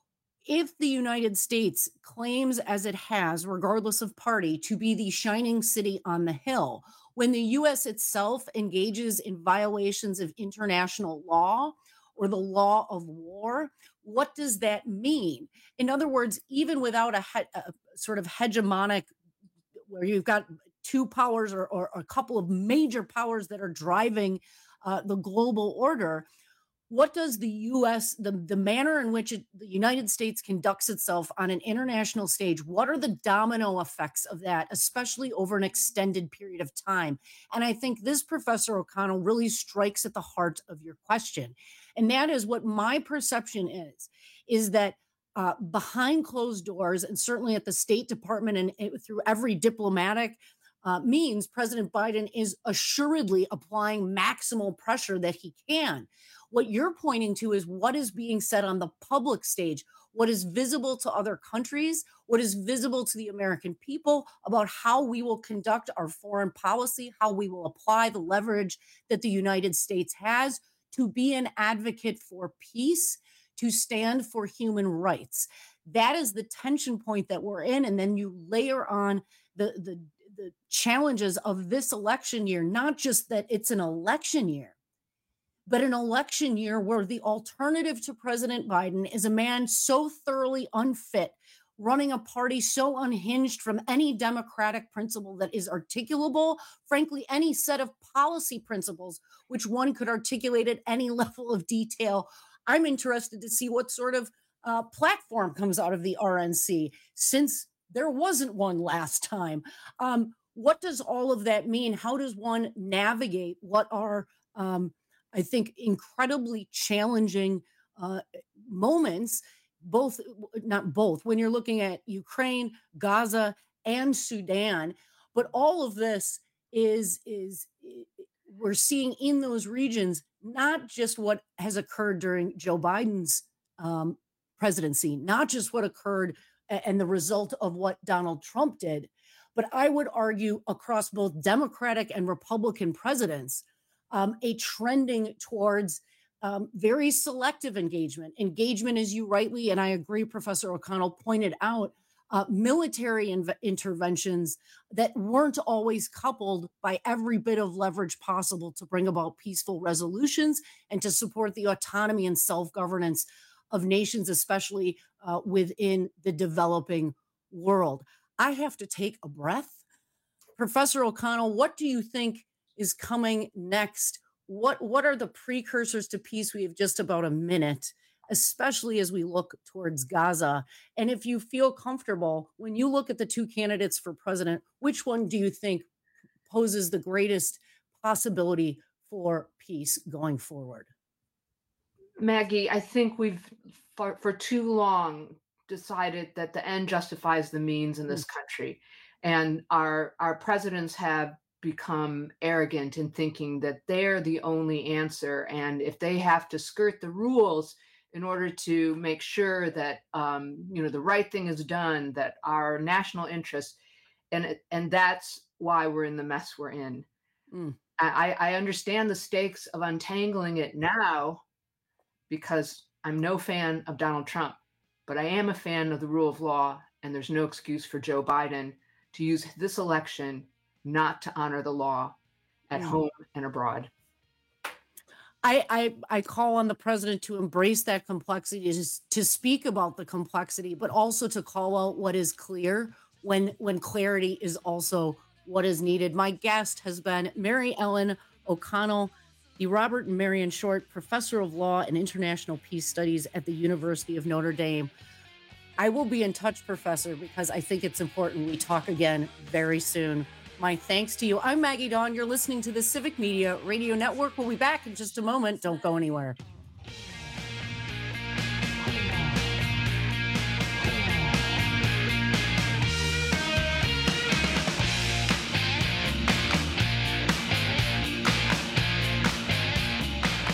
if the United States claims, as it has, regardless of party, to be the shining city on the hill, when the U.S. itself engages in violations of international law or the law of war, what does that mean? In other words, even without a sort of hegemonic, where you've got two powers or a couple of major powers that are driving the global order, what does the U.S., the manner in which the United States conducts itself on an international stage, what are the domino effects of that, especially over an extended period of time? And I think this, Professor O'Connell, really strikes at the heart of your question. And that is what my perception is that behind closed doors, and certainly at the State Department and through every diplomatic means, President Biden is assuredly applying maximal pressure that he can. What you're pointing to is what is being said on the public stage, what is visible to other countries, what is visible to the American people about how we will conduct our foreign policy, how we will apply the leverage that the United States has to be an advocate for peace, to stand for human rights. That is the tension point that we're in. And then you layer on the challenges of this election year, not just that it's an election year, but an election year where the alternative to President Biden is a man so thoroughly unfit, running a party so unhinged from any democratic principle that is articulable, frankly, any set of policy principles which one could articulate at any level of detail. I'm interested to see what sort of platform comes out of the RNC, since there wasn't one last time. What does all of that mean? How does one navigate what are I think, incredibly challenging moments, when you're looking at Ukraine, Gaza, and Sudan. But all of this is we're seeing in those regions, not just what has occurred during Joe Biden's presidency, not just what occurred and the result of what Donald Trump did, but I would argue across both Democratic and Republican presidents, a trending towards very selective engagement, as you rightly, and I agree, Professor O'Connell pointed out, military interventions that weren't always coupled by every bit of leverage possible to bring about peaceful resolutions and to support the autonomy and self-governance of nations, especially within the developing world. I have to take a breath. Professor O'Connell, what do you think is coming next? What are the precursors to peace? We have just about a minute, especially as we look towards Gaza. And if you feel comfortable, when you look at the two candidates for president, which one do you think poses the greatest possibility for peace going forward? Maggie, I think we've for too long decided that the end justifies the means in this country. And our presidents have become arrogant in thinking that they're the only answer. And if they have to skirt the rules in order to make sure that, the right thing is done, that our national interests, and that's why we're in the mess we're in. I understand the stakes of untangling it now because I'm no fan of Donald Trump, but I am a fan of the rule of law, and there's no excuse for Joe Biden to use this election not to honor the law at home and abroad. I call on the president to embrace that complexity, to speak about the complexity, but also to call out what is clear when clarity is also what is needed. My guest has been Mary Ellen O'Connell, the Robert and Marion Short Professor of Law and International Peace Studies at the University of Notre Dame. I will be in touch, Professor, because I think it's important we talk again very soon. My thanks to you. I'm Maggie Dawn. You're listening to the Civic Media Radio Network. We'll be back in just a moment. Don't go anywhere.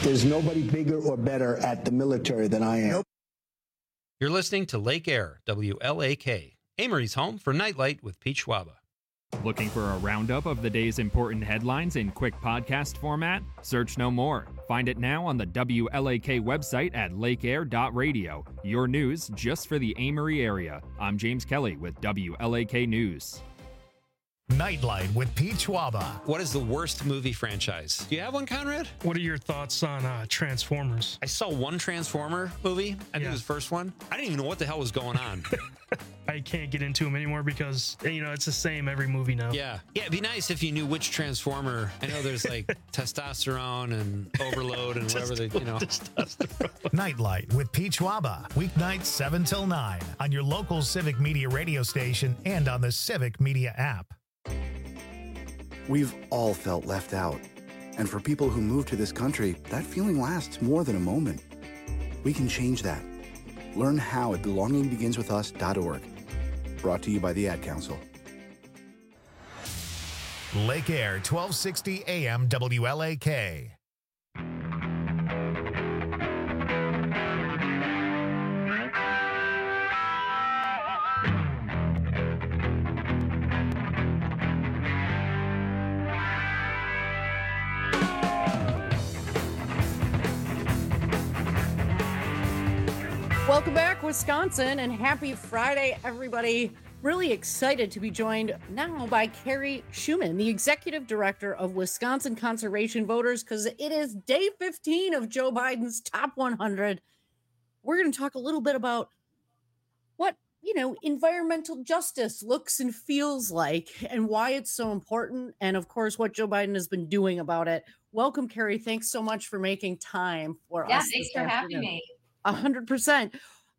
There's nobody bigger or better at the military than I am. You're listening to Lake Air, WLAK, Amory's home for Nightlight with Pete Schwaba. Looking for a roundup of the day's important headlines in quick podcast format? Search no more. Find it now on the WLAK website at lakeair.radio. Your news just for the Amory area. I'm James Kelly with WLAK News. Nightlight with Pete Schwaba. What is the worst movie franchise? Do you have one, Conrad? What are your thoughts on Transformers? I saw one Transformer movie. I think it was the first one. I didn't even know what the hell was going on. I can't get into them anymore because, it's the same every movie now. Yeah. Yeah, it'd be nice if you knew which Transformer. I know there's like testosterone and overload and whatever they, Nightlight with Pete Schwaba. Weeknights 7 till 9 on your local Civic Media radio station and on the Civic Media app. We've all felt left out. And for people who move to this country, that feeling lasts more than a moment. We can change that. Learn how at belongingbeginswithus.org. Brought to you by the Ad Council. Lake Air, 1260 AM WLAK. Welcome back, Wisconsin, and happy Friday, everybody. Really excited to be joined now by Carrie Schumann, the Executive Director of Wisconsin Conservation Voters, because it is day 15 of Joe Biden's Top 100. We're going to talk a little bit about what, environmental justice looks and feels like and why it's so important, and, of course, what Joe Biden has been doing about it. Welcome, Carrie. Thanks so much for making time for us. Yeah, thanks for having me. 100%.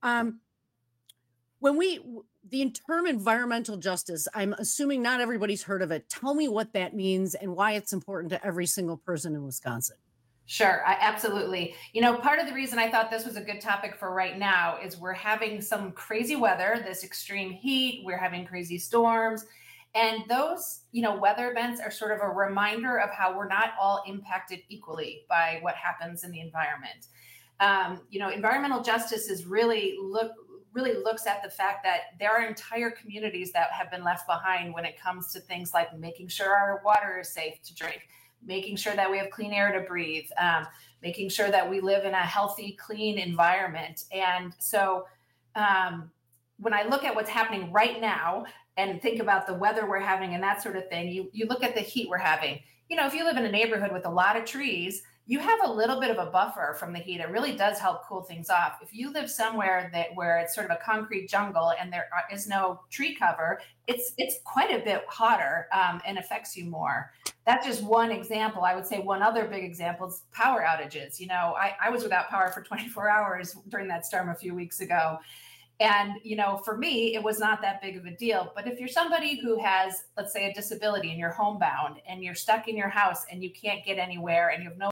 The term environmental justice, I'm assuming not everybody's heard of it. Tell me what that means and why it's important to every single person in Wisconsin. Sure, absolutely. Part of the reason I thought this was a good topic for right now is we're having some crazy weather, this extreme heat, we're having crazy storms, and those, weather events are sort of a reminder of how we're not all impacted equally by what happens in the environment. Environmental justice is really looks at the fact that there are entire communities that have been left behind when it comes to things like making sure our water is safe to drink, making sure that we have clean air to breathe, making sure that we live in a healthy, clean environment. And so when I look at what's happening right now and think about the weather we're having and that sort of thing, you look at the heat we're having. If you live in a neighborhood with a lot of trees, you have a little bit of a buffer from the heat. It really does help cool things off. If you live somewhere where it's sort of a concrete jungle and there is no tree cover, it's quite a bit hotter and affects you more. That's just one example. I would say one other big example is power outages. I was without power for 24 hours during that storm a few weeks ago. And, for me, it was not that big of a deal. But if you're somebody who has, let's say, a disability and you're homebound and you're stuck in your house and you can't get anywhere and you have no,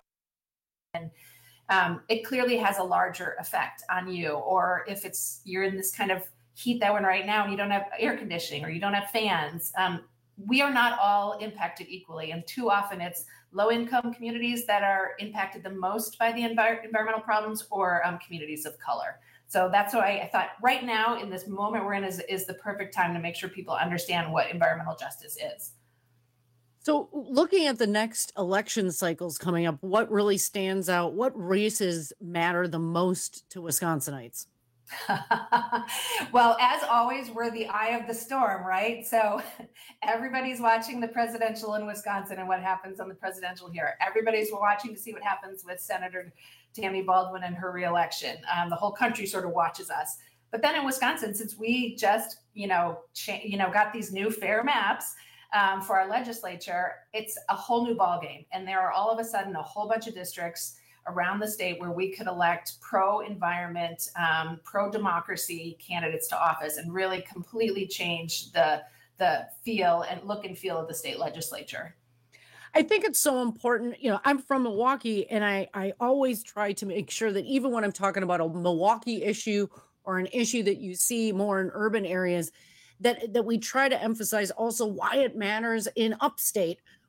it clearly has a larger effect on you. Or if you're in this kind of heat that we're in right now and you don't have air conditioning or you don't have fans, we are not all impacted equally. And too often it's low-income communities that are impacted the most by the environmental problems or communities of color. So that's why I thought right now in this moment we're in is the perfect time to make sure people understand what environmental justice is. So looking at the next election cycles coming up, what really stands out? What races matter the most to Wisconsinites? Well, as always, we're the eye of the storm, right? So everybody's watching the presidential in Wisconsin and what happens on the presidential here. Everybody's watching to see what happens with Senator Tammy Baldwin and her reelection. The whole country sort of watches us. But then in Wisconsin, since we just, got these new fair maps for our legislature, it's a whole new ballgame. And there are all of a sudden a whole bunch of districts around the state where we could elect pro-environment, pro-democracy candidates to office and really completely change the feel and look and feel of the state legislature. I think it's so important. I'm from Milwaukee, and I always try to make sure that even when I'm talking about a Milwaukee issue or an issue that you see more in urban areas, that we try to emphasize also why it matters in upstate,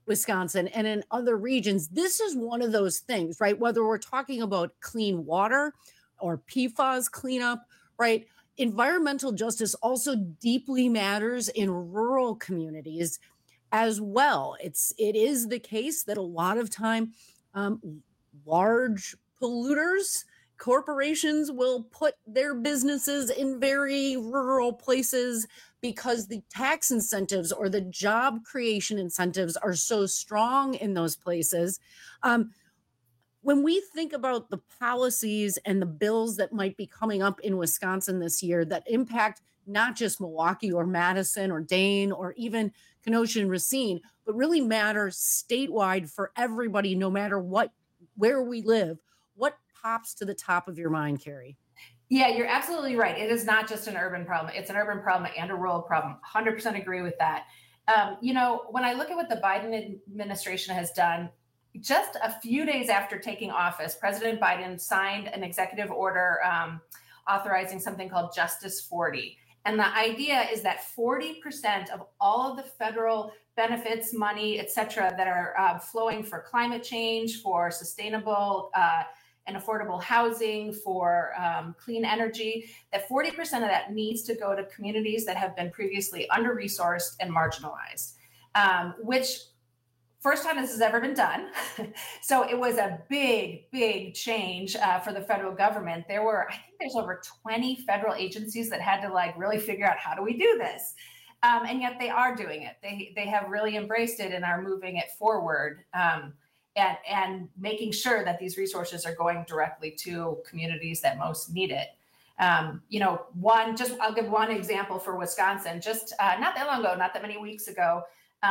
Wisconsin and in other regions, this is one of those things, right? Whether we're talking about clean water or PFAS cleanup, right? Environmental justice also deeply matters in rural communities as well. It is the case that a lot of time large polluters, corporations will put their businesses in very rural places because the tax incentives or the job creation incentives are so strong in those places. When we think about the policies and the bills that might be coming up in Wisconsin this year that impact not just Milwaukee or Madison or Dane or even Kenosha and Racine, but really matter statewide for everybody, no matter where we live, what pops to the top of your mind, Carrie? Yeah, you're absolutely right. It is not just an urban problem. It's an urban problem and a rural problem. 100% agree with that. When I look at what the Biden administration has done, just a few days after taking office, President Biden signed an executive order authorizing something called Justice 40. And the idea is that 40% of all of the federal benefits, money, et cetera, that are flowing for climate change, for sustainable and affordable housing, for clean energy, that 40% of that needs to go to communities that have been previously under-resourced and marginalized, which first time this has ever been done. So it was a big, big change for the federal government. I think there's over 20 federal agencies that had to really figure out, how do we do this? And yet they are doing it. They have really embraced it and are moving it forward and making sure that these resources are going directly to communities that most need it. I'll give one example for Wisconsin. Just not that long ago, not that many weeks ago,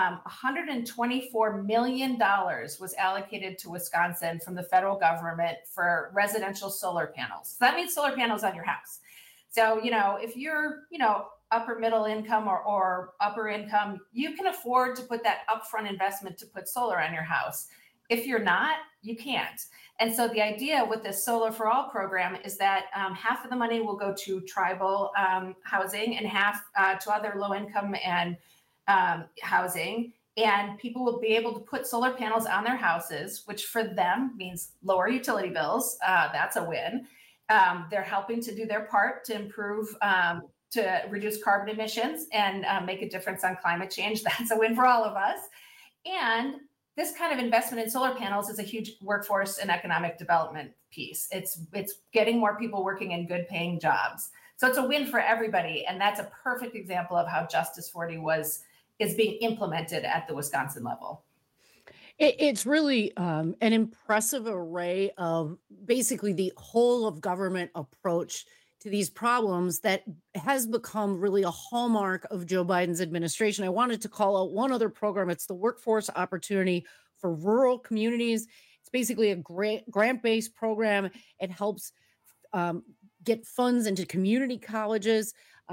$124 million was allocated to Wisconsin from the federal government for residential solar panels. So that means solar panels on your house. So, if you're, upper middle income or upper income, you can afford to put that upfront investment to put solar on your house. If you're not, you can't. And so the idea with this Solar for All program is that half of the money will go to tribal housing and half to other low income and housing, and people will be able to put solar panels on their houses, which for them means lower utility bills. That's a win. They're helping to do their part to improve, to reduce carbon emissions and make a difference on climate change. That's a win for all of us. And this kind of investment in solar panels is a huge workforce and economic development piece. It's getting more people working in good paying jobs. So it's a win for everybody. And that's a perfect example of how Justice 40 is being implemented at the Wisconsin level. It's really an impressive array of basically the whole of government approach to these problems that has become really a hallmark of Joe Biden's administration. I wanted to call out one other program. It's the Workforce Opportunity for Rural Communities. It's basically a grant-based program. It helps get funds into community colleges.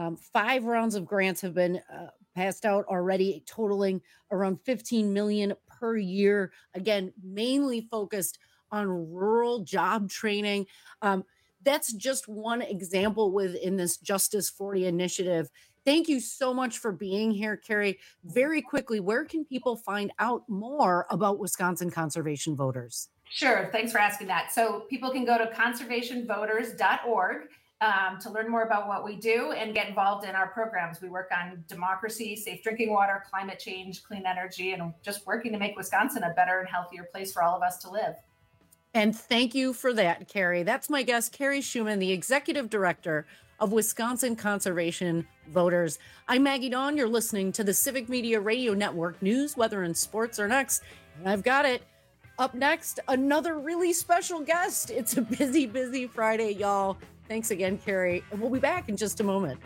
5 rounds of grants have been passed out already, totaling around $15 million per year. Again, mainly focused on rural job training. That's just one example within this Justice 40 initiative. Thank you so much for being here, Carrie. Very quickly, where can people find out more about Wisconsin Conservation Voters? Sure. Thanks for asking that. So people can go to conservationvoters.org to learn more about what we do and get involved in our programs. We work on democracy, safe drinking water, climate change, clean energy, and just working to make Wisconsin a better and healthier place for all of us to live. And thank you for that, Carrie. That's my guest, Carrie Schumann, the Executive Director of Wisconsin Conservation Voters. I'm Maggie Dawn. You're listening to the Civic Media Radio Network. News, weather, and sports are next. And I've got it. Up next, another really special guest. It's a busy, busy Friday, y'all. Thanks again, Carrie. And we'll be back in just a moment.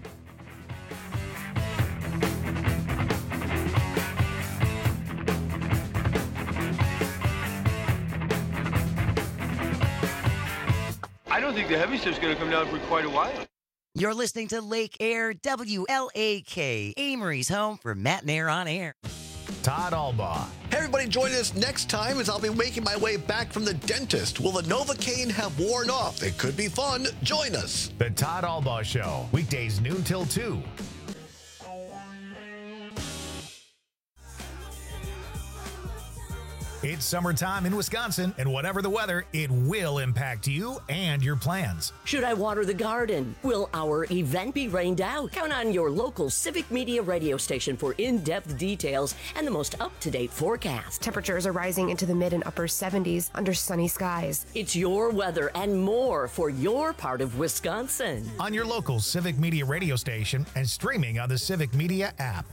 I don't think the heavy stuff's going to come down for quite a while. You're listening to Lake Air, WLAK, Amory's home for Matt and Air on Air. Todd Albaugh. Hey, everybody, join us next time as I'll be making my way back from the dentist. Will the Novocaine have worn off? It could be fun. Join us. The Todd Albaugh Show, weekdays noon till 2. It's summertime in Wisconsin, and whatever the weather, it will impact you and your plans. Should I water the garden? Will our event be rained out? Count on your local Civic Media radio station for in-depth details and the most up-to-date forecast. Temperatures are rising into the mid and upper 70s under sunny skies. It's your weather and more for your part of Wisconsin. On your local Civic Media radio station and streaming on the Civic Media app.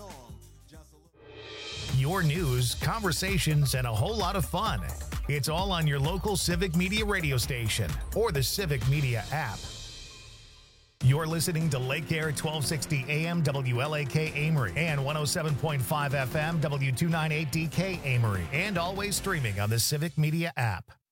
Your news, conversations, and a whole lot of fun. It's all on your local Civic Media radio station or the Civic Media app. You're listening to Lake Air 1260 AM WLAK Amory and 107.5 FM W298DK Amory, and always streaming on the Civic Media app.